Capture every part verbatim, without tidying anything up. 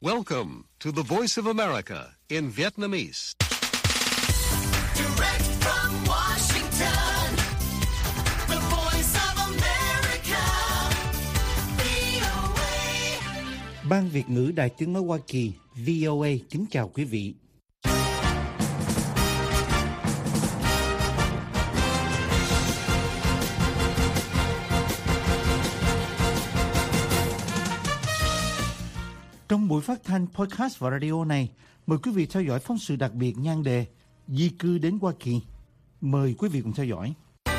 Welcome to the Voice of America in Vietnamese. Direct from Washington, the Voice of America, vê o a. Ban Việt ngữ Đài Tiếng nói Hoa Kỳ vê o a kính chào quý vị. Trong buổi phát thanh podcast và radio này, mời quý vị theo dõi phóng sự đặc biệt nhan đề Di cư đến Hoa Kỳ. Mời quý vị cùng theo dõi.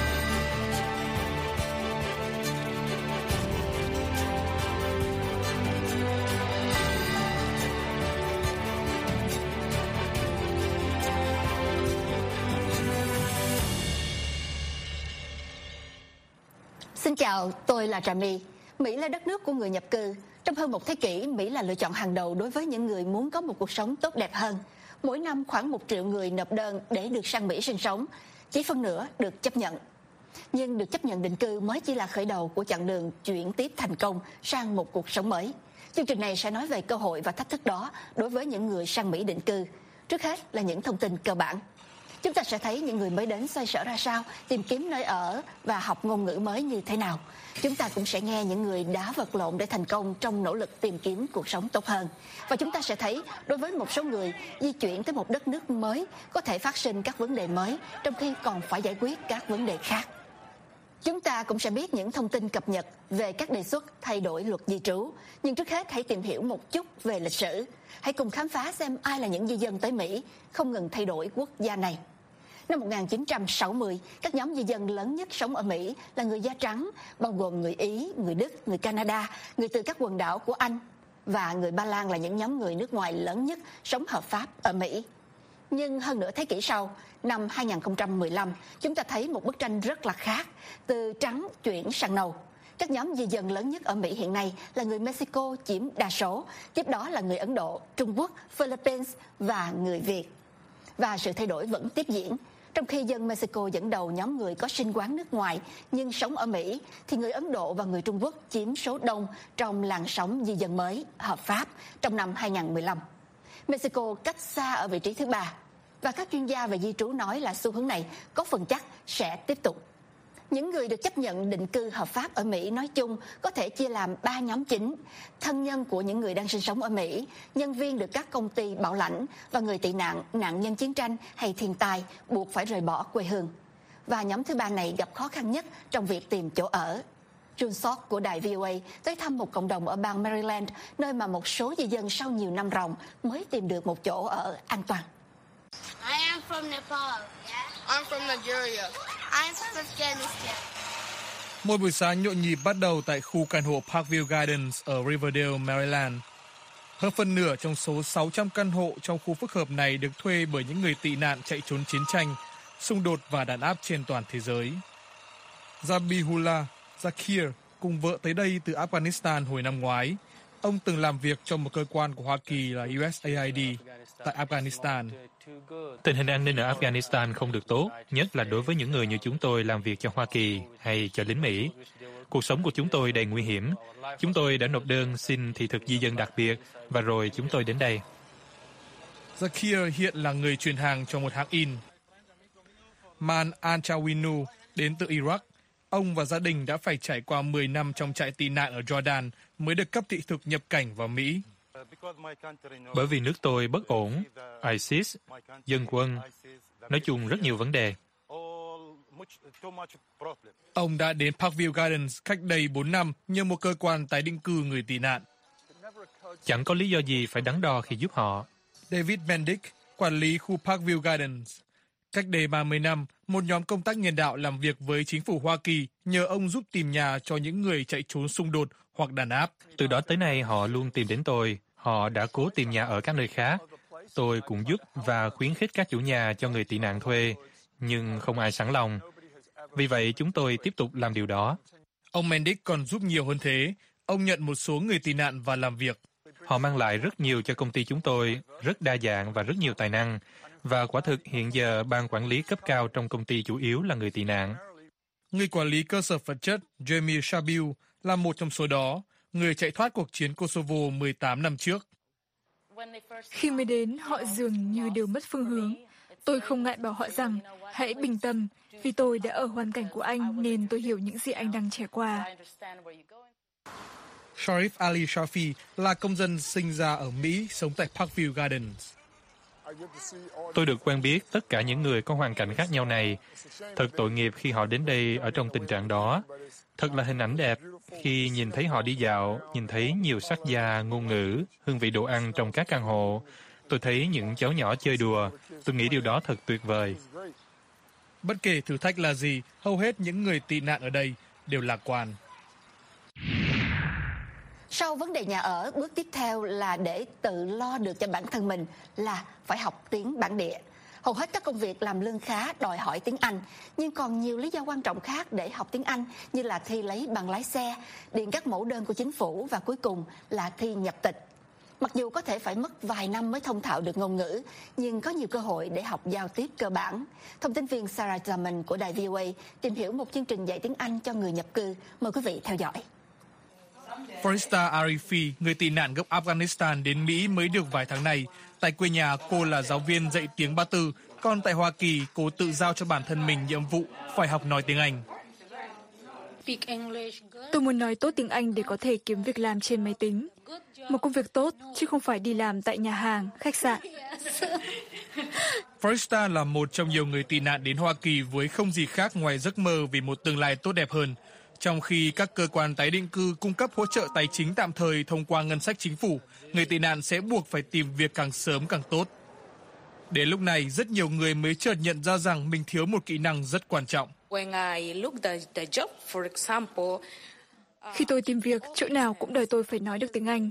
Xin chào, tôi là Trà My. Mỹ là đất nước của người nhập cư. Trong hơn một thế kỷ, Mỹ là lựa chọn hàng đầu đối với những người muốn có một cuộc sống tốt đẹp hơn. Mỗi năm khoảng một triệu người nộp đơn để được sang Mỹ sinh sống, chỉ phân nửa được chấp nhận. Nhưng được chấp nhận định cư mới chỉ là khởi đầu của chặng đường chuyển tiếp thành công sang một cuộc sống mới. Chương trình này sẽ nói về cơ hội và thách thức đó đối với những người sang Mỹ định cư. Trước hết là những thông tin cơ bản. Chúng ta sẽ thấy những người mới đến xoay sở ra sao, tìm kiếm nơi ở và học ngôn ngữ mới như thế nào. Chúng ta cũng sẽ nghe những người đã vật lộn để thành công trong nỗ lực tìm kiếm cuộc sống tốt hơn. Và chúng ta sẽ thấy đối với một số người, di chuyển tới một đất nước mới có thể phát sinh các vấn đề mới, trong khi còn phải giải quyết các vấn đề khác. Chúng ta cũng sẽ biết những thông tin cập nhật về các đề xuất thay đổi luật di trú. Nhưng trước hết hãy tìm hiểu một chút về lịch sử. Hãy cùng khám phá xem ai là những di dân tới Mỹ, không ngừng thay đổi quốc gia này. Năm một nghìn chín trăm sáu mươi, các nhóm di dân lớn nhất sống ở Mỹ là người da trắng, bao gồm người Ý, người Đức, người Canada, người từ các quần đảo của Anh và người Ba Lan là những nhóm người nước ngoài lớn nhất sống hợp pháp ở Mỹ. Nhưng hơn nửa thế kỷ sau, năm hai nghìn không trăm mười lăm, chúng ta thấy một bức tranh rất là khác, từ trắng chuyển sang nâu. Các nhóm di dân lớn nhất ở Mỹ hiện nay là người Mexico chiếm đa số, tiếp đó là người Ấn Độ, Trung Quốc, Philippines và người Việt. Và sự thay đổi vẫn tiếp diễn. Trong khi dân Mexico dẫn đầu nhóm người có sinh quán nước ngoài nhưng sống ở Mỹ, thì người Ấn Độ và người Trung Quốc chiếm số đông trong làn sóng di dân mới hợp pháp trong năm hai nghìn không trăm mười lăm. Mexico cách xa ở vị trí thứ ba, và các chuyên gia về di trú nói là xu hướng này có phần chắc sẽ tiếp tục. Những người được chấp nhận định cư hợp pháp ở Mỹ nói chung có thể chia làm ba nhóm chính: thân nhân của những người đang sinh sống ở Mỹ, nhân viên được các công ty bảo lãnh và người tị nạn, nạn nhân chiến tranh hay thiên tai buộc phải rời bỏ quê hương. Và nhóm thứ ba này gặp khó khăn nhất trong việc tìm chỗ ở. Jun Sok của đài vê o a tới thăm một cộng đồng ở bang Maryland, nơi mà một số di dân sau nhiều năm ròng mới tìm được một chỗ ở an toàn. I am from Nepal. Yeah. I'm from Nigeria. I'm from Afghanistan. Một buổi sáng nhộn nhịp bắt đầu tại khu căn hộ Parkview Gardens ở Riverdale, Maryland. Hơn phân nửa trong số sáu trăm căn hộ trong khu phức hợp này được thuê bởi những người tị nạn chạy trốn chiến tranh, xung đột và đàn áp trên toàn thế giới. Zabihullah Zakir cùng vợ tới đây từ Afghanistan hồi năm ngoái. Ông từng làm việc cho một cơ quan của Hoa Kỳ là u ét a i đê tại Afghanistan. Tình hình an ninh ở Afghanistan không được tốt, nhất là đối với những người như chúng tôi làm việc cho Hoa Kỳ hay cho lính Mỹ. Cuộc sống của chúng tôi đầy nguy hiểm. Chúng tôi đã nộp đơn xin thị thực di dân đặc biệt và rồi chúng tôi đến đây. Zakir hiện là người truyền hàng cho một hãng in. Man Anchawinu đến từ Iraq. Ông và gia đình đã phải trải qua mười năm trong trại tị nạn ở Jordan mới được cấp thị thực nhập cảnh vào Mỹ. Bởi vì nước tôi bất ổn, ISIS, dân quân, nói chung rất nhiều vấn đề. Ông đã đến Parkview Gardens cách đây bốn năm như một cơ quan tái định cư người tị nạn. Chẳng có lý do gì phải đắn đo khi giúp họ. David Mendick, quản lý khu Parkview Gardens. Cách đây ba mươi năm, một nhóm công tác nhân đạo làm việc với chính phủ Hoa Kỳ nhờ ông giúp tìm nhà cho những người chạy trốn xung đột hoặc đàn áp. Từ đó tới nay họ luôn tìm đến tôi. Họ đã cố tìm nhà ở các nơi khác. Tôi cũng giúp và khuyến khích các chủ nhà cho người tị nạn thuê, nhưng không ai sẵn lòng. Vì vậy chúng tôi tiếp tục làm điều đó. Ông Mendick còn giúp nhiều hơn thế. Ông nhận một số người tị nạn và làm việc. Họ mang lại rất nhiều cho công ty chúng tôi, rất đa dạng và rất nhiều tài năng. Và quả thực hiện giờ ban quản lý cấp cao trong công ty chủ yếu là người tị nạn. Người quản lý cơ sở vật chất Jamil Shabil là một trong số đó, người chạy thoát cuộc chiến Kosovo mười tám năm trước. Khi mới đến, họ dường như đều mất phương hướng. Tôi không ngại bảo họ rằng, hãy bình tâm, vì tôi đã ở hoàn cảnh của anh nên tôi hiểu những gì anh đang trải qua. Sharif Ali Shafi là công dân sinh ra ở Mỹ, sống tại Parkview Gardens. Tôi được quen biết tất cả những người có hoàn cảnh khác nhau này. Thật tội nghiệp khi họ đến đây ở trong tình trạng đó. Thật là hình ảnh đẹp khi nhìn thấy họ đi dạo, nhìn thấy nhiều sắc da, ngôn ngữ, hương vị đồ ăn trong các căn hộ. Tôi thấy những cháu nhỏ chơi đùa. Tôi nghĩ điều đó thật tuyệt vời. Bất kể thử thách là gì, hầu hết những người tị nạn ở đây đều lạc quan. Sau vấn đề nhà ở, bước tiếp theo là để tự lo được cho bản thân mình là phải học tiếng bản địa. Hầu hết các công việc làm lương khá đòi hỏi tiếng Anh, nhưng còn nhiều lý do quan trọng khác để học tiếng Anh như là thi lấy bằng lái xe, điền các mẫu đơn của chính phủ và cuối cùng là thi nhập tịch. Mặc dù có thể phải mất vài năm mới thông thạo được ngôn ngữ, nhưng có nhiều cơ hội để học giao tiếp cơ bản. Thông tin viên Sarah Zaman của đài vê o a tìm hiểu một chương trình dạy tiếng Anh cho người nhập cư. Mời quý vị theo dõi. Farista Arifi, người tị nạn gốc Afghanistan đến Mỹ mới được vài tháng này. Tại quê nhà, cô là giáo viên dạy tiếng Ba Tư, còn tại Hoa Kỳ, cô tự giao cho bản thân mình nhiệm vụ phải học nói tiếng Anh. Tôi muốn nói tốt tiếng Anh để có thể kiếm việc làm trên máy tính. Một công việc tốt, chứ không phải đi làm tại nhà hàng, khách sạn. Farista là một trong nhiều người tị nạn đến Hoa Kỳ với không gì khác ngoài giấc mơ vì một tương lai tốt đẹp hơn. Trong khi các cơ quan tái định cư cung cấp hỗ trợ tài chính tạm thời thông qua ngân sách chính phủ, người tị nạn sẽ buộc phải tìm việc càng sớm càng tốt. Đến lúc này, rất nhiều người mới chợt nhận ra rằng mình thiếu một kỹ năng rất quan trọng. Khi tôi tìm việc, chỗ nào cũng đòi tôi phải nói được tiếng Anh.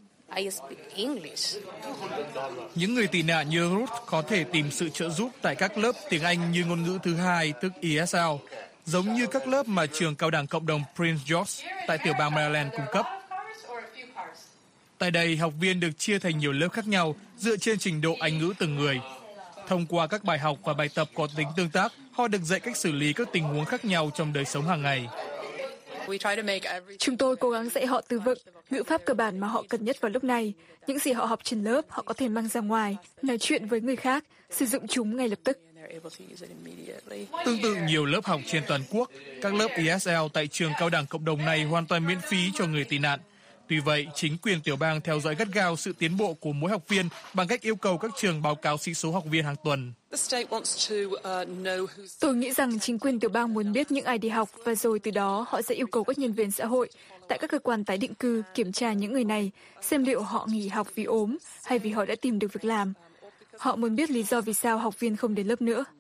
Những người tị nạn như Ruth có thể tìm sự trợ giúp tại các lớp tiếng Anh như ngôn ngữ thứ hai, tức E S L, giống như các lớp mà trường cao đẳng cộng đồng Prince George tại tiểu bang Maryland cung cấp. Tại đây, học viên được chia thành nhiều lớp khác nhau dựa trên trình độ Anh ngữ từng người. Thông qua các bài học và bài tập có tính tương tác, họ được dạy cách xử lý các tình huống khác nhau trong đời sống hàng ngày. Chúng tôi cố gắng dạy họ từ vựng, ngữ pháp cơ bản mà họ cần nhất vào lúc này. Những gì họ học trên lớp, họ có thể mang ra ngoài, nói chuyện với người khác, sử dụng chúng ngay lập tức. Tương tự nhiều lớp học trên toàn quốc, các lớp E S L tại trường cao đẳng cộng đồng này hoàn toàn miễn phí cho người tị nạn. Tuy vậy, chính quyền tiểu bang theo dõi gắt gao sự tiến bộ của mỗi học viên bằng cách yêu cầu các trường báo cáo sĩ số học viên hàng tuần. Tôi nghĩ rằng chính quyền tiểu bang muốn biết những ai đi học và rồi từ đó họ sẽ yêu cầu các nhân viên xã hội tại các cơ quan tái định cư kiểm tra những người này, xem liệu họ nghỉ học vì ốm hay vì họ đã tìm được việc làm. Họ muốn biết lý do vì sao học viên không đến lớp nữa.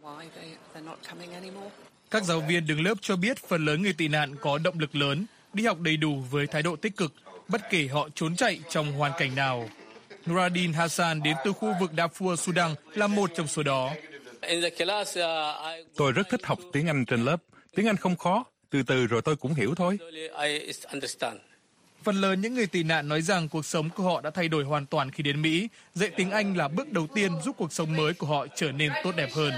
Các giáo viên đứng lớp cho biết phần lớn người tị nạn có động lực lớn, đi học đầy đủ với thái độ tích cực, bất kể họ trốn chạy trong hoàn cảnh nào. Nuradin Hassan đến từ khu vực Darfur, Sudan là một trong số đó. Tôi rất thích học tiếng Anh trên lớp. Tiếng Anh không khó, từ từ rồi tôi cũng hiểu thôi. Phần lớn những người tị nạn nói rằng cuộc sống của họ đã thay đổi hoàn toàn khi đến Mỹ. Dạy tiếng Anh là bước đầu tiên giúp cuộc sống mới của họ trở nên tốt đẹp hơn.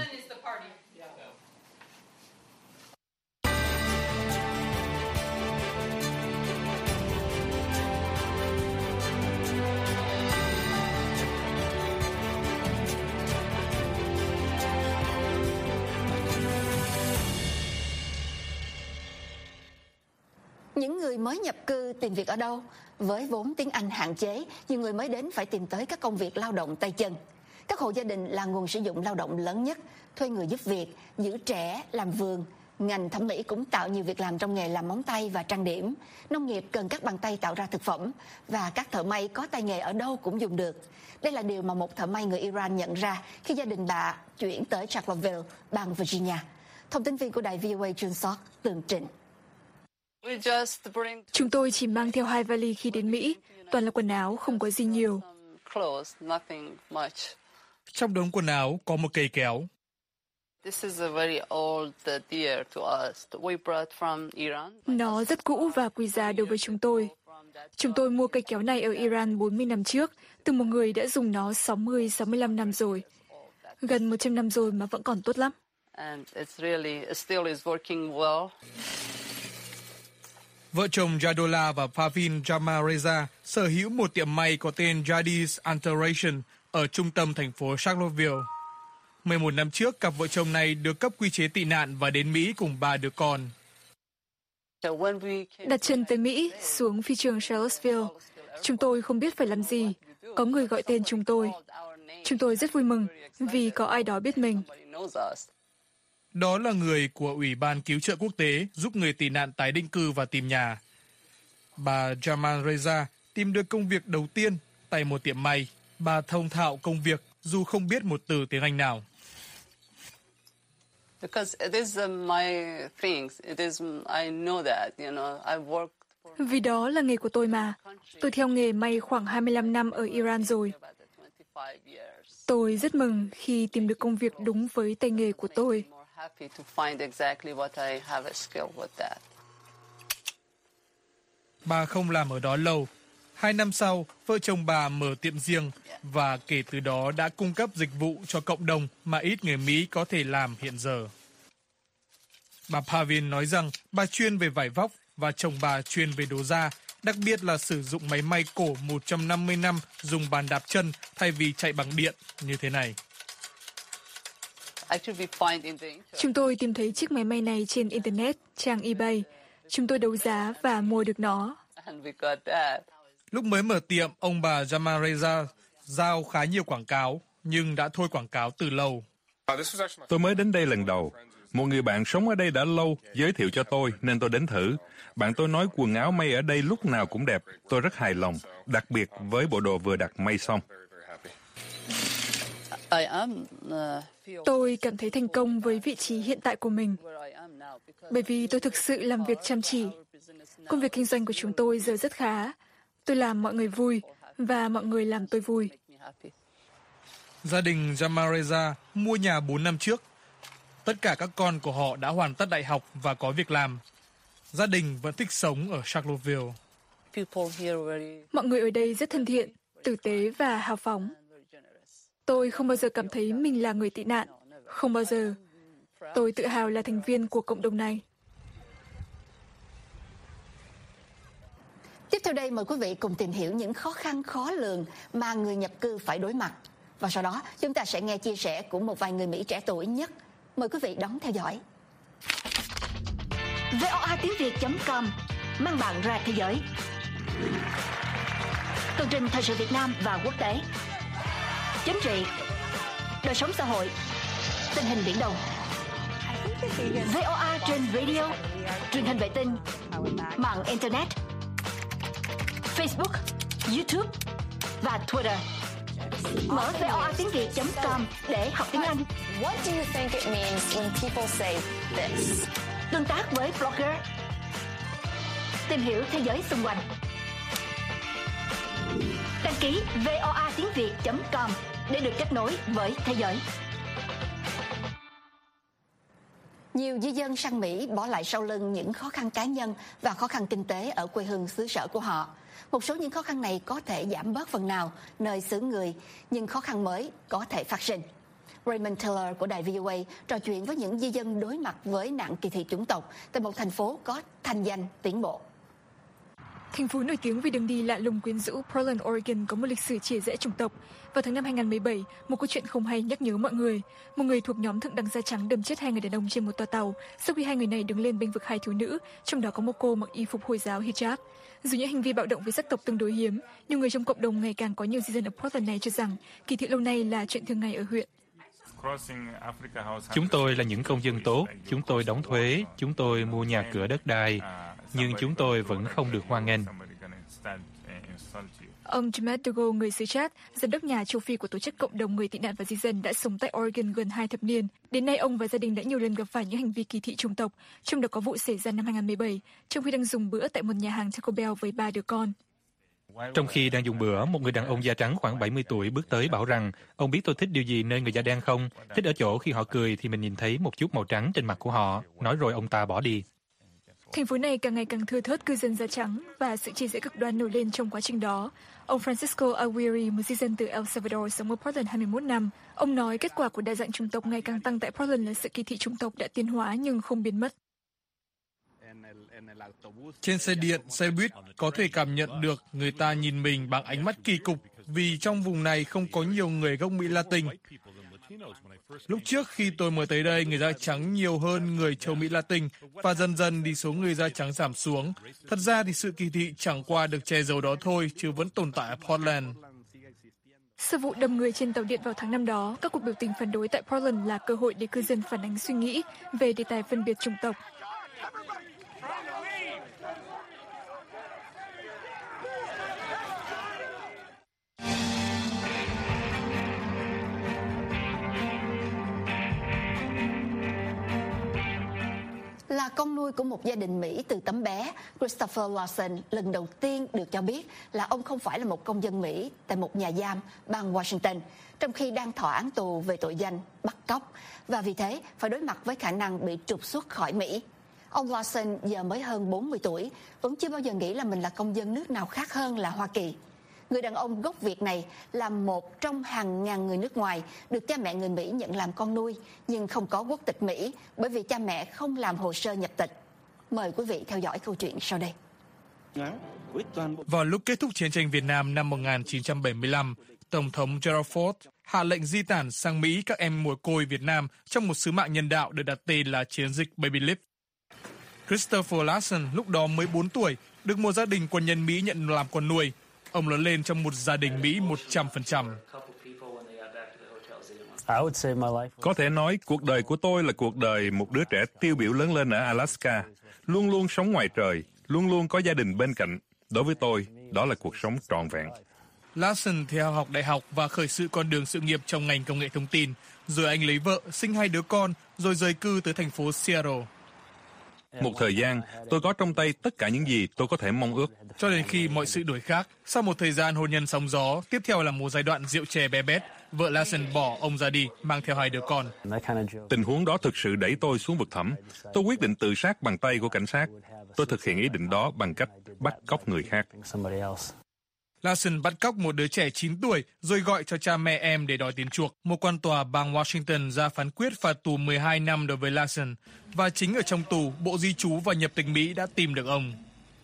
Những người mới nhập cư tìm việc ở đâu? Với vốn tiếng Anh hạn chế, nhiều người mới đến phải tìm tới các công việc lao động tay chân. Các hộ gia đình là nguồn sử dụng lao động lớn nhất, thuê người giúp việc, giữ trẻ, làm vườn. Ngành thẩm mỹ cũng tạo nhiều việc làm trong nghề làm móng tay và trang điểm. Nông nghiệp cần các bàn tay tạo ra thực phẩm, và các thợ may có tay nghề ở đâu cũng dùng được. Đây là điều mà một thợ may người Iran nhận ra khi gia đình bà chuyển tới Charlottesville, bang Virginia. Thông tin viên của đài vê o a Trương Sóc tường trình. Chúng tôi chỉ mang theo hai vali khi đến Mỹ, toàn là quần áo, không có gì nhiều. Trong đống quần áo có một cây kéo. Nó rất cũ và quý giá đối với chúng tôi. Chúng tôi mua cây kéo này ở Iran bốn mươi năm trước, từ một người đã dùng nó sáu mươi sáu mươi lăm năm rồi. Gần một trăm năm rồi mà vẫn còn tốt lắm. Vợ chồng Jadola và Pavin Jamareza sở hữu một tiệm may có tên Jadis Alteration ở trung tâm thành phố Charlottesville. mười một năm trước, cặp vợ chồng này được cấp quy chế tị nạn và đến Mỹ cùng ba đứa con. Đặt chân tới Mỹ, xuống phi trường Charlottesville, chúng tôi không biết phải làm gì. Có người gọi tên chúng tôi. Chúng tôi rất vui mừng vì có ai đó biết mình. Đó là người của Ủy ban Cứu trợ Quốc tế giúp người tị nạn tái định cư và tìm nhà. Bà Jamal Reza tìm được công việc đầu tiên tại một tiệm may. Bà thông thạo công việc dù không biết một từ tiếng Anh nào. Vì đó là nghề của tôi mà. Tôi theo nghề may khoảng hai mươi lăm năm ở Iran rồi. Tôi rất mừng khi tìm được công việc đúng với tay nghề của tôi. Bà không làm ở đó lâu. Hai năm sau, vợ chồng bà mở tiệm riêng và kể từ đó đã cung cấp dịch vụ cho cộng đồng mà ít người Mỹ có thể làm hiện giờ. Bà Pavin nói rằng bà chuyên về vải vóc và chồng bà chuyên về đồ da, đặc biệt là sử dụng máy may cổ một trăm năm mươi năm dùng bàn đạp chân thay vì chạy bằng điện như thế này. Chúng tôi tìm thấy chiếc máy may này trên Internet, trang eBay. Chúng tôi đấu giá và mua được nó. Lúc mới mở tiệm, ông bà Jamal Reza giao khá nhiều quảng cáo, nhưng đã thôi quảng cáo từ lâu. Tôi mới đến đây lần đầu. Một người bạn sống ở đây đã lâu giới thiệu cho tôi nên tôi đến thử. Bạn tôi nói quần áo may ở đây lúc nào cũng đẹp. Tôi rất hài lòng, đặc biệt với bộ đồ vừa đặt may xong. Tôi cảm thấy thành công với vị trí hiện tại của mình, bởi vì tôi thực sự làm việc chăm chỉ. Công việc kinh doanh của chúng tôi giờ rất khá. Tôi làm mọi người vui, và mọi người làm tôi vui. Gia đình Jamal Reza mua nhà bốn năm trước. Tất cả các con của họ đã hoàn tất đại học và có việc làm. Gia đình vẫn thích sống ở Charlottesville. Mọi người ở đây rất thân thiện, tử tế và hào phóng. Tôi không bao giờ cảm thấy mình là người tị nạn. Không bao giờ. Tôi tự hào là thành viên của cộng đồng này. Tiếp theo đây mời quý vị cùng tìm hiểu những khó khăn khó lường mà người nhập cư phải đối mặt. Và sau đó chúng ta sẽ nghe chia sẻ của một vài người Mỹ trẻ tuổi nhất. Mời quý vị đón theo dõi. vê o a tiếng việt chấm com mang bạn ra thế giới. Tường trình thời sự Việt Nam và quốc tế. Chính trị, đời sống xã hội, tình hình Biển Đông. vê o a trên radio, truyền hình vệ tinh, mạng internet, Facebook, YouTube và Twitter. Mở vê o a tiếng việt chấm com để học tiếng Anh. What do you think it means when people say this? Tương tác với blogger. Tìm hiểu thế giới xung quanh. Đăng ký vê o a tiếng việt chấm com để được kết nối với thế giới. Nhiều di dân sang Mỹ bỏ lại sau lưng những khó khăn cá nhân và khó khăn kinh tế ở quê hương xứ sở của họ. Một số những khó khăn này có thể giảm bớt phần nào nơi xứ người, nhưng khó khăn mới có thể phát sinh. Raymond Taylor của đài vê o a trò chuyện với những di dân đối mặt với nạn kỳ thị chủng tộc tại một thành phố có thành danh tiến bộ. Thành phố nổi tiếng vì đường đi lạ lùng quyến rũ Portland, Oregon có một lịch sử chia rẽ chủng tộc. Vào tháng năm hai nghìn không trăm mười bảy, một câu chuyện không hay nhắc nhớ mọi người. Một người thuộc nhóm thượng đẳng da trắng đâm chết hai người đàn ông trên một toa tàu sau khi hai người này đứng lên bênh vực hai thiếu nữ, trong đó có một cô mặc y phục Hồi giáo hijab. Dù những hành vi bạo động với sắc tộc tương đối hiếm, nhiều người trong cộng đồng ngày càng có nhiều di dân ở Portland này cho rằng kỳ thị lâu nay là chuyện thường ngày ở huyện. Chúng tôi là những công dân tốt, chúng tôi đóng thuế, chúng tôi mua nhà cửa đất đai, nhưng chúng tôi vẫn không được hoan nghênh. Ông James Dogo, người xứ Chad, giám đốc nhà châu Phi của tổ chức cộng đồng người tị nạn và di dân đã sống tại Oregon gần hai thập niên. Đến nay, ông và gia đình đã nhiều lần gặp phải những hành vi kỳ thị chủng tộc, trong đó có vụ xảy ra năm hai nghìn không trăm mười bảy, trong khi đang dùng bữa tại một nhà hàng Taco Bell với ba đứa con. Trong khi đang dùng bữa, một người đàn ông da trắng khoảng bảy mươi tuổi bước tới bảo rằng, ông biết tôi thích điều gì nơi người da đen không? Thích ở chỗ khi họ cười thì mình nhìn thấy một chút màu trắng trên mặt của họ. Nói rồi ông ta bỏ đi. Thành phố này càng ngày càng thưa thớt cư dân da trắng và sự chia rẽ cực đoan nổi lên trong quá trình đó. Ông Francisco Aguirre, một di dân từ El Salvador sống ở Portland hai mươi mốt năm, ông nói kết quả của đa dạng chủng tộc ngày càng tăng tại Portland là sự kỳ thị chủng tộc đã tiến hóa nhưng không biến mất. Trên xe điện, xe buýt có thể cảm nhận được người ta nhìn mình bằng ánh mắt kỳ cục vì trong vùng này không có nhiều người gốc Mỹ Latin. Lúc trước khi tôi mới tới đây, người da trắng nhiều hơn người châu Mỹ Latin và dần dần thì số người da trắng giảm xuống. Thật ra thì sự kỳ thị chẳng qua được che giấu đó thôi, chứ vẫn tồn tại ở Portland. Sau vụ đâm người trên tàu điện vào tháng năm đó, các cuộc biểu tình phản đối tại Portland là cơ hội để cư dân phản ánh suy nghĩ về đề tài phân biệt chủng tộc. Là con nuôi của một gia đình Mỹ từ tấm bé, Christopher Lawson lần đầu tiên được cho biết là ông không phải là một công dân Mỹ tại một nhà giam bang Washington, trong khi đang thọ án tù về tội danh bắt cóc, và vì thế phải đối mặt với khả năng bị trục xuất khỏi Mỹ. Ông Lawson giờ mới hơn bốn mươi tuổi, vẫn chưa bao giờ nghĩ là mình là công dân nước nào khác hơn là Hoa Kỳ. Người đàn ông gốc Việt này là một trong hàng ngàn người nước ngoài được cha mẹ người Mỹ nhận làm con nuôi, nhưng không có quốc tịch Mỹ bởi vì cha mẹ không làm hồ sơ nhập tịch. Mời quý vị theo dõi câu chuyện sau đây. Vào lúc kết thúc chiến tranh Việt Nam năm một nghìn chín trăm bảy mươi lăm, Tổng thống Gerald Ford hạ lệnh di tản sang Mỹ các em mồ côi Việt Nam trong một sứ mạng nhân đạo được đặt tên là chiến dịch Baby Leap. Christopher Lawson lúc đó mới bốn tuổi, được một gia đình quân nhân Mỹ nhận làm con nuôi. Ông lớn lên trong một gia đình Mỹ một trăm phần trăm. Có thể nói cuộc đời của tôi là cuộc đời một đứa trẻ tiêu biểu lớn lên ở Alaska, luôn luôn sống ngoài trời, luôn luôn có gia đình bên cạnh. Đối với tôi, đó là cuộc sống trọn vẹn. Lawson theo học đại học và khởi sự con đường sự nghiệp trong ngành công nghệ thông tin. Rồi anh lấy vợ, sinh hai đứa con, rồi rời cư tới thành phố Seattle. Một thời gian, tôi có trong tay tất cả những gì tôi có thể mong ước. Cho đến khi mọi sự đổi khác, sau một thời gian hôn nhân sóng gió, tiếp theo là một giai đoạn rượu chè bé bét, vợ Lawson bỏ ông ra đi, mang theo hai đứa con. Tình huống đó thực sự đẩy tôi xuống vực thẳm. Tôi quyết định tự sát bằng tay của cảnh sát. Tôi thực hiện ý định đó bằng cách bắt cóc người khác. Lawson bắt cóc một đứa trẻ chín tuổi rồi gọi cho cha mẹ em để đòi tiền chuộc. Một quan tòa bang Washington ra phán quyết phạt tù mười hai năm đối với Lawson. Và chính ở trong tù, Bộ Di trú và Nhập tịch Mỹ đã tìm được ông.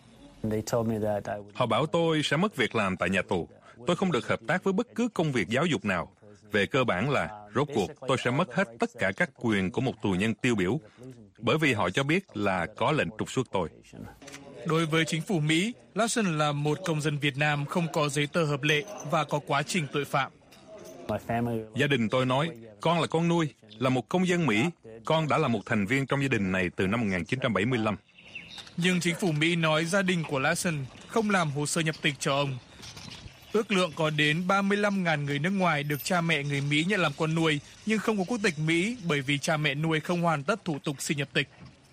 Họ bảo tôi sẽ mất việc làm tại nhà tù. Tôi không được hợp tác với bất cứ công việc giáo dục nào. Về cơ bản là, rốt cuộc, tôi sẽ mất hết tất cả các quyền của một tù nhân tiêu biểu, bởi vì họ cho biết là có lệnh trục xuất tôi. Đối với chính phủ Mỹ, Lawson là một công dân Việt Nam không có giấy tờ hợp lệ và có quá trình tội phạm. Gia đình tôi nói, con là con nuôi, là một công dân Mỹ. Con đã là một thành viên trong gia đình này từ năm một nghìn chín trăm bảy mươi lăm. Nhưng chính phủ Mỹ nói gia đình của Lawson không làm hồ sơ nhập tịch cho ông. Ước lượng có đến ba mươi lăm nghìn người nước ngoài được cha mẹ người Mỹ nhận làm con nuôi, nhưng không có quốc tịch Mỹ bởi vì cha mẹ nuôi không hoàn tất thủ tục xin nhập tịch.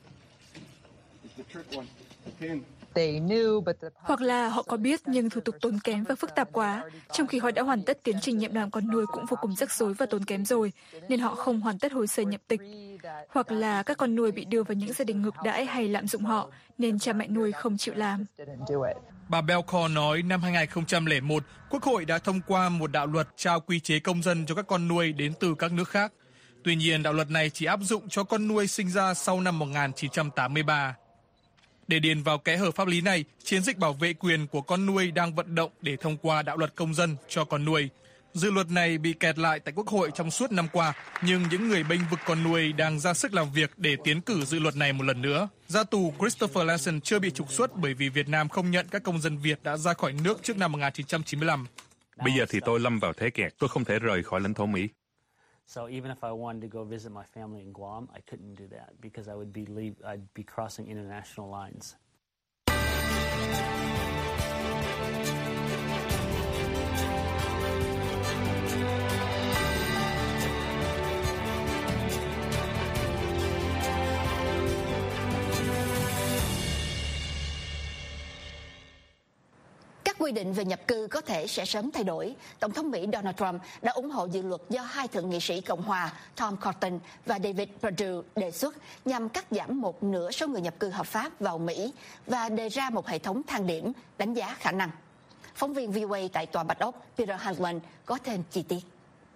Hoặc là họ có biết nhưng thủ tục tốn kém và phức tạp quá, trong khi họ đã hoàn tất tiến trình nhận làm con nuôi cũng vô cùng rắc rối và tốn kém rồi, nên họ không hoàn tất hồ sơ nhập tịch. Hoặc là các con nuôi bị đưa vào những gia đình ngược đãi hay lạm dụng họ, nên cha mẹ nuôi không chịu làm. Bà Belcourt nói năm hai nghìn không trăm lẻ một, Quốc hội đã thông qua một đạo luật trao quy chế công dân cho các con nuôi đến từ các nước khác. Tuy nhiên, đạo luật này chỉ áp dụng cho con nuôi sinh ra sau năm một nghìn chín trăm tám mươi ba. Để điền vào kẽ hở pháp lý này, chiến dịch bảo vệ quyền của con nuôi đang vận động để thông qua đạo luật công dân cho con nuôi. Dự luật này bị kẹt lại tại Quốc hội trong suốt năm qua, nhưng những người bênh vực con nuôi đang ra sức làm việc để tiến cử dự luật này một lần nữa. Ra tù, Christopher Lawson chưa bị trục xuất bởi vì Việt Nam không nhận các công dân Việt đã ra khỏi nước trước năm một nghìn chín trăm chín mươi lăm. Bây giờ thì tôi lâm vào thế kẹt, tôi không thể rời khỏi lãnh thổ Mỹ. So even if I wanted to go visit my family in Guam, I couldn't do that because I would be leave, I'd be crossing international lines. Quy định về nhập cư có thể sẽ sớm thay đổi. Tổng thống Mỹ Donald Trump đã ủng hộ dự luật do hai thượng nghị sĩ Cộng hòa Tom Cotton và David Perdue đề xuất nhằm cắt giảm một nửa số người nhập cư hợp pháp vào Mỹ và đề ra một hệ thống thang điểm đánh giá khả năng. Phóng viên vê o a tại Tòa Bạch Ốc Peter Hanlon có thêm chi tiết.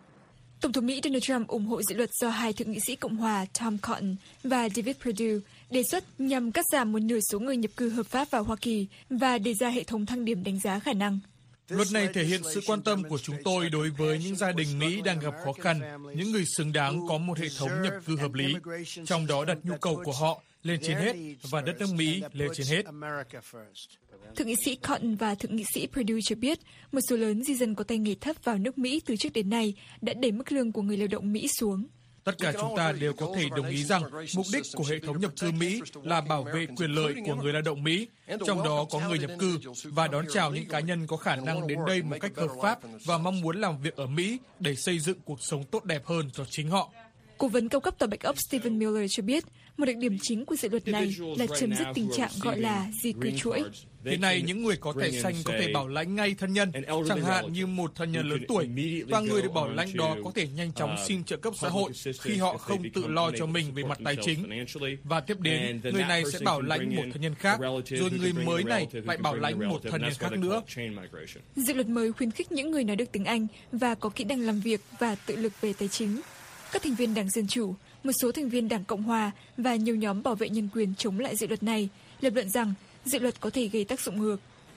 Tổng thống Mỹ Donald Trump ủng hộ dự luật do hai thượng nghị sĩ Cộng hòa Tom Cotton và David Perdue đề xuất nhằm cắt giảm một nửa số người nhập cư hợp pháp vào Hoa Kỳ và đề ra hệ thống thang điểm đánh giá khả năng. Luật này thể hiện sự quan tâm của chúng tôi đối với những gia đình Mỹ đang gặp khó khăn, những người xứng đáng có một hệ thống nhập cư hợp lý, trong đó đặt nhu cầu của họ lên trên hết và đất nước Mỹ lên trên hết. Thượng nghị sĩ Cotton và Thượng nghị sĩ Perdue cho biết một số lớn di dân có tay nghề thấp vào nước Mỹ từ trước đến nay đã đẩy mức lương của người lao động Mỹ xuống. Tất cả chúng ta đều có thể đồng ý rằng mục đích của hệ thống nhập cư Mỹ là bảo vệ quyền lợi của người lao động Mỹ, trong đó có người nhập cư, và đón chào những cá nhân có khả năng đến đây một cách hợp pháp và mong muốn làm việc ở Mỹ để xây dựng cuộc sống tốt đẹp hơn cho chính họ. Cố vấn cao cấp Tòa Bạch Ốc Stephen Miller cho biết một đặc điểm chính của dự luật này là chấm dứt tình trạng gọi là di cư chuỗi. Hiện nay, những người có thẻ xanh có thể bảo lãnh ngay thân nhân, chẳng hạn như một thân nhân lớn tuổi, và người được bảo lãnh đó có thể nhanh chóng xin trợ cấp xã hội khi họ không tự lo cho mình về mặt tài chính. Và tiếp đến, người này sẽ bảo lãnh một thân nhân khác, rồi người mới này lại bảo lãnh một thân nhân khác nữa. Dự luật mới khuyến khích những người nói được tiếng Anh và có kỹ năng làm việc và tự lực về tài chính. Các thành viên Đảng Dân Chủ, một số thành viên Đảng Cộng Hòa và nhiều nhóm bảo vệ nhân quyền chống lại dự luật này lập luận rằng dự luật có thể gây tác dụng ngược.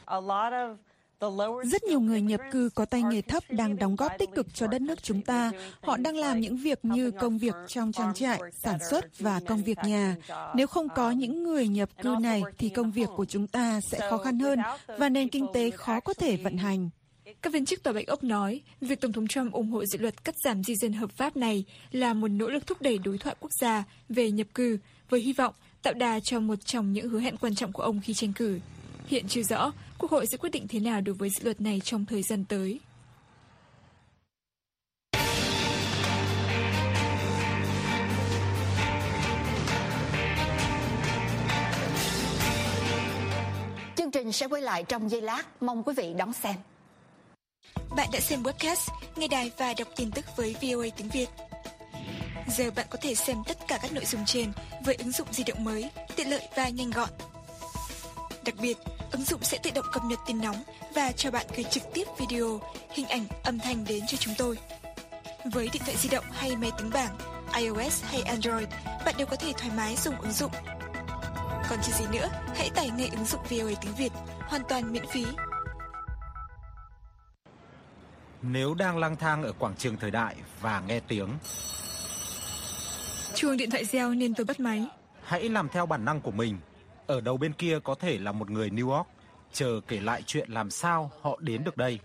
Rất nhiều người nhập cư có tay nghề thấp đang đóng góp tích cực cho đất nước chúng ta. Họ đang làm những việc như công việc trong trang trại, sản xuất và công việc nhà. Nếu không có những người nhập cư này thì công việc của chúng ta sẽ khó khăn hơn và nền kinh tế khó có thể vận hành. Các viên chức Tòa Bạch Ốc nói việc Tổng thống Trump ủng hộ dự luật cắt giảm di dân hợp pháp này là một nỗ lực thúc đẩy đối thoại quốc gia về nhập cư với hy vọng tạo đà cho một trong những hứa hẹn quan trọng của ông khi tranh cử. Hiện chưa rõ Quốc hội sẽ quyết định thế nào đối với dự luật này trong thời gian tới. Chương trình sẽ quay lại trong giây lát, mong quý vị đón xem. Bạn đã xem webcast, nghe đài và đọc tin tức với vê o a tiếng Việt. Giờ bạn có thể xem tất cả các nội dung trên với ứng dụng di động mới, tiện lợi và nhanh gọn. Đặc biệt, ứng dụng sẽ tự động cập nhật tin nóng và cho bạn gửi trực tiếp video, hình ảnh, âm thanh đến cho chúng tôi. Với điện thoại di động hay máy tính bảng, iOS hay Android, bạn đều có thể thoải mái dùng ứng dụng. Còn chờ gì nữa, hãy tải ngay ứng dụng vê o a tiếng Việt, hoàn toàn miễn phí. Nếu đang lang thang ở quảng trường Thời Đại và nghe tiếng chuông điện thoại reo nên tôi bắt máy. Hãy làm theo bản năng của mình. Ở đầu bên kia có thể là một người New York, chờ kể lại chuyện làm sao họ đến được đây.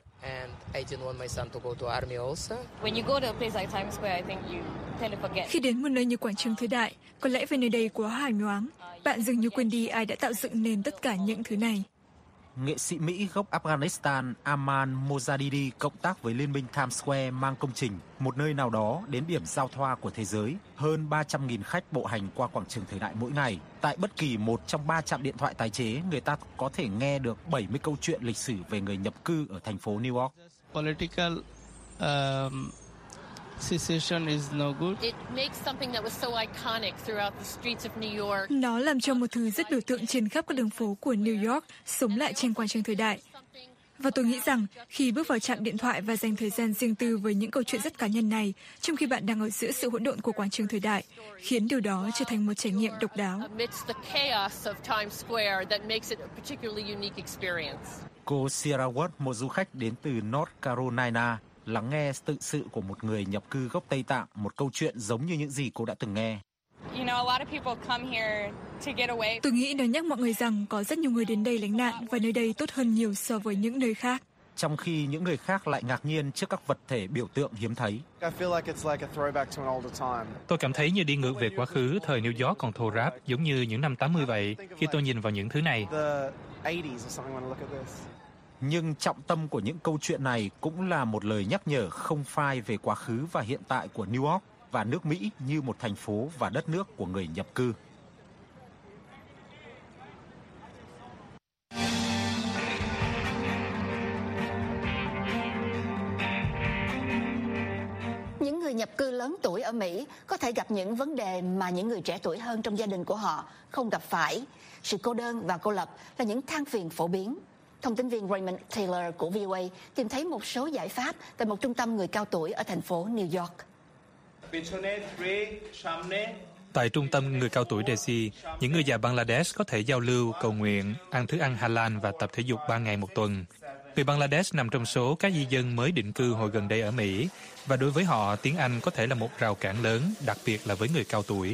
Khi đến một nơi như quảng trường Thời Đại, có lẽ vì nơi đây quá hào nhoáng, bạn dường như quên đi ai đã tạo dựng nên tất cả những thứ này. Nghệ sĩ Mỹ gốc Afghanistan Aman Mojadidi cộng tác với Liên minh Times Square mang công trình một nơi nào đó đến điểm giao thoa của thế giới. Hơn ba trăm nghìn khách bộ hành qua quảng trường Thời Đại mỗi ngày. Tại bất kỳ một trong ba trạm điện thoại tái chế, người ta có thể nghe được bảy mươi câu chuyện lịch sử về người nhập cư ở thành phố New York. Political um... secession is no good. It makes something that was so iconic throughout the streets of New York. Nó làm cho một thứ rất biểu tượng trên khắp các đường phố của New York sống lại trên quảng trường Thời Đại. Và tôi nghĩ rằng khi bước vào trạm điện thoại và dành thời gian riêng tư với những câu chuyện rất cá nhân này, trong khi bạn đang ở giữa sự hỗn độn của quảng trường Thời Đại, khiến điều đó trở thành một trải nghiệm độc đáo. Cô Sierra Ward, một du khách đến từ North Carolina, lắng nghe tự sự của một người nhập cư gốc Tây Tạng, một câu chuyện giống như những gì cô đã từng nghe. Tôi nghĩ nó nhắc mọi người rằng có rất nhiều người đến đây lánh nạn và nơi đây tốt hơn nhiều so với những nơi khác. Trong khi những người khác lại ngạc nhiên trước các vật thể biểu tượng hiếm thấy. Tôi cảm thấy như đi ngược về quá khứ thời New York còn thô ráp, giống như những năm tám mươi vậy, khi tôi nhìn vào những thứ này. Nhưng trọng tâm của những câu chuyện này cũng là một lời nhắc nhở không phai về quá khứ và hiện tại của New York và nước Mỹ như một thành phố và đất nước của người nhập cư. Những người nhập cư lớn tuổi ở Mỹ có thể gặp những vấn đề mà những người trẻ tuổi hơn trong gia đình của họ không gặp phải. Sự cô đơn và cô lập là những than phiền phổ biến. Thông tin viên Raymond Taylor của vê o a tìm thấy một số giải pháp tại một trung tâm người cao tuổi ở thành phố New York. Tại trung tâm người cao tuổi Desi, những người già Bangladesh có thể giao lưu, cầu nguyện, ăn thức ăn halal và tập thể dục ba ngày một tuần. Người Bangladesh nằm trong số các di dân mới định cư hồi gần đây ở Mỹ, và đối với họ, tiếng Anh có thể là một rào cản lớn, đặc biệt là với người cao tuổi.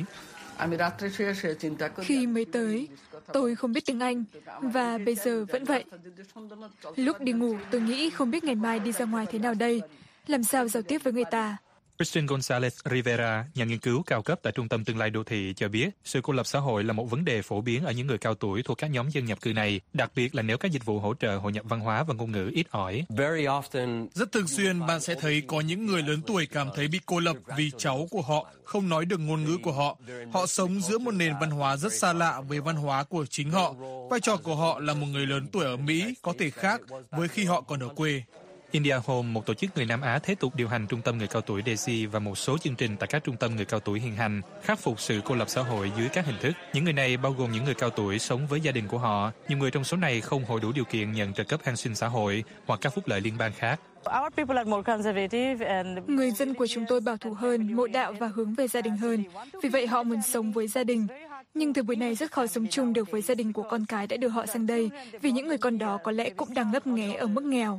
Khi mới tới, tôi không biết tiếng Anh, và bây giờ vẫn vậy. Lúc đi ngủ, tôi nghĩ không biết ngày mai đi ra ngoài thế nào đây, làm sao giao tiếp với người ta. Christian Gonzalez Rivera, nhà nghiên cứu cao cấp tại Trung tâm Tương lai Đô thị, cho biết sự cô lập xã hội là một vấn đề phổ biến ở những người cao tuổi thuộc các nhóm dân nhập cư này, đặc biệt là nếu các dịch vụ hỗ trợ hội nhập văn hóa và ngôn ngữ ít ỏi. Rất thường xuyên bạn sẽ thấy có những người lớn tuổi cảm thấy bị cô lập vì cháu của họ không nói được ngôn ngữ của họ. Họ sống giữa một nền văn hóa rất xa lạ với văn hóa của chính họ. Vai trò của họ là một người lớn tuổi ở Mỹ có thể khác với khi họ còn ở quê. India Home, một tổ chức người Nam Á thế tục điều hành trung tâm người cao tuổi Desi và một số chương trình tại các trung tâm người cao tuổi hiện hành, khắc phục sự cô lập xã hội dưới các hình thức. Những người này bao gồm những người cao tuổi sống với gia đình của họ. Nhiều người trong số này không hội đủ điều kiện nhận trợ cấp an sinh xã hội hoặc các phúc lợi liên bang khác. Người dân của chúng tôi bảo thủ hơn, mộ đạo và hướng về gia đình hơn. Vì vậy họ muốn sống với gia đình. Nhưng thời buổi này rất khó sống chung được với gia đình của con cái đã đưa họ sang đây, vì những người con đó có lẽ cũng đang ngấp nghé ở mức nghèo.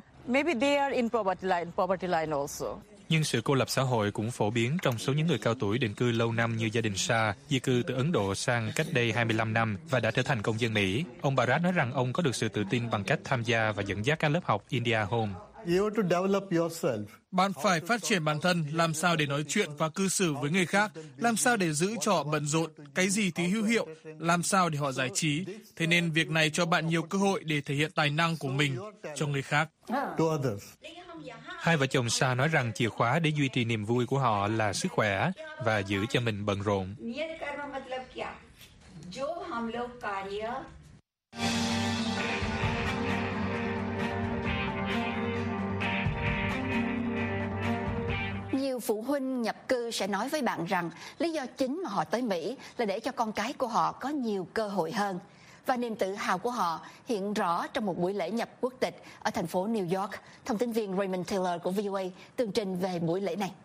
Nhưng sự cô lập xã hội cũng phổ biến trong số những người cao tuổi định cư lâu năm như gia đình Shah, di cư từ Ấn Độ sang cách đây hai mươi lăm năm và đã trở thành công dân Mỹ. Ông Bharat nói rằng ông có được sự tự tin bằng cách tham gia và dẫn dắt các lớp học India Home. Bạn phải phát triển bản thân, làm sao để nói chuyện và cư xử với người khác, làm sao để giữ cho họ bận rộn, cái gì thì hữu hiệu, làm sao để họ giải trí. Thế nên việc này cho bạn nhiều cơ hội để thể hiện tài năng của mình cho người khác. Hai vợ chồng Sa nói rằng chìa khóa để duy trì niềm vui của họ là sức khỏe và giữ cho mình bận rộn. Nhiều phụ huynh nhập cư sẽ nói với bạn rằng lý do chính mà họ tới Mỹ là để cho con cái của họ có nhiều cơ hội hơn. Và niềm tự hào của họ hiện rõ trong một buổi lễ nhập quốc tịch ở thành phố New York. Thông tin viên Raymond Taylor của vê o a tường trình về buổi lễ này.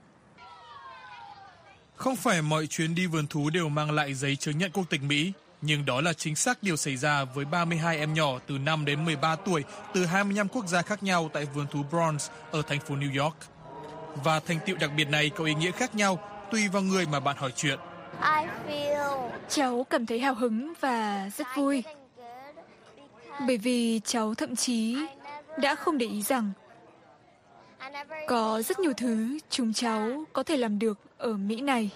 Không phải mọi chuyến đi vườn thú đều mang lại giấy chứng nhận quốc tịch Mỹ, nhưng đó là chính xác điều xảy ra với ba mươi hai em nhỏ từ năm đến mười ba tuổi từ hai mươi lăm quốc gia khác nhau tại vườn thú Bronx ở thành phố New York. Và thành tựu đặc biệt này có ý nghĩa khác nhau tùy vào người mà bạn hỏi chuyện. Cháu cảm thấy hào hứng và rất vui. Bởi vì cháu thậm chí đã không để ý rằng có rất nhiều thứ chúng cháu có thể làm được ở Mỹ này.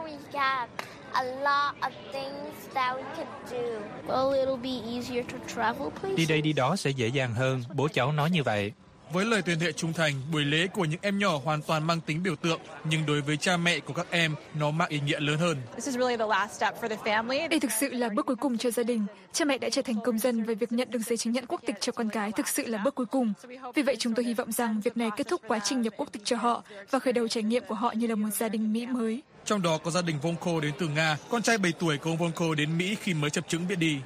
Đi đây đi đó sẽ dễ dàng hơn, bố cháu nói như vậy. Với lời tuyên thệ trung thành, buổi lễ của những em nhỏ hoàn toàn mang tính biểu tượng, nhưng đối với cha mẹ của các em, nó mang ý nghĩa lớn hơn. Đây thực sự là bước cuối cùng cho gia đình. Cha mẹ đã trở thành công dân và việc nhận được giấy chứng nhận quốc tịch cho con cái thực sự là bước cuối cùng. Vì vậy chúng tôi hy vọng rằng việc này kết thúc quá trình nhập quốc tịch cho họ và khởi đầu trải nghiệm của họ như là một gia đình Mỹ mới. Trong đó có gia đình Vonko đến từ Nga, con trai bảy tuổi của ông Vonko đến Mỹ khi mới chập chững biết đi.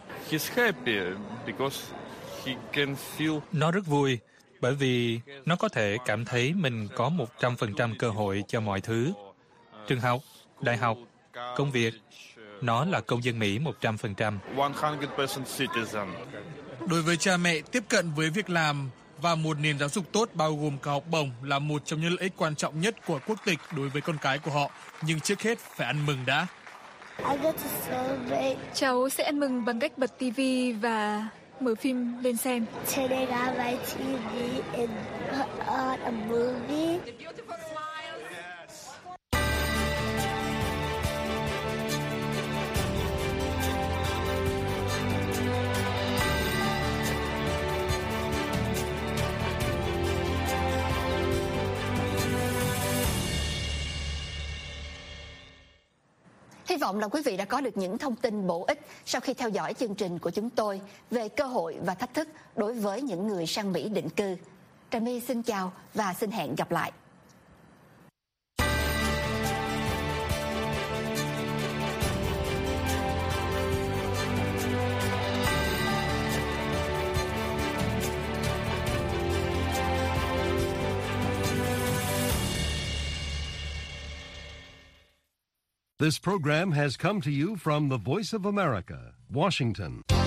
Nó rất vui. Bởi vì nó có thể cảm thấy mình có một trăm phần trăm cơ hội cho mọi thứ. Trường học, đại học, công việc, nó là công dân Mỹ một trăm phần trăm. Đối với cha mẹ, tiếp cận với việc làm và một nền giáo dục tốt bao gồm cả học bổng là một trong những lợi ích quan trọng nhất của quốc tịch đối với con cái của họ. Nhưng trước hết phải ăn mừng đã. Cháu sẽ ăn mừng bằng cách bật ti vi và mở phim lên xem. Hy vọng là quý vị đã có được những thông tin bổ ích sau khi theo dõi chương trình của chúng tôi về cơ hội và thách thức đối với những người sang Mỹ định cư. Trà My xin chào và xin hẹn gặp lại. This program has come to you from the Voice of America, Washington.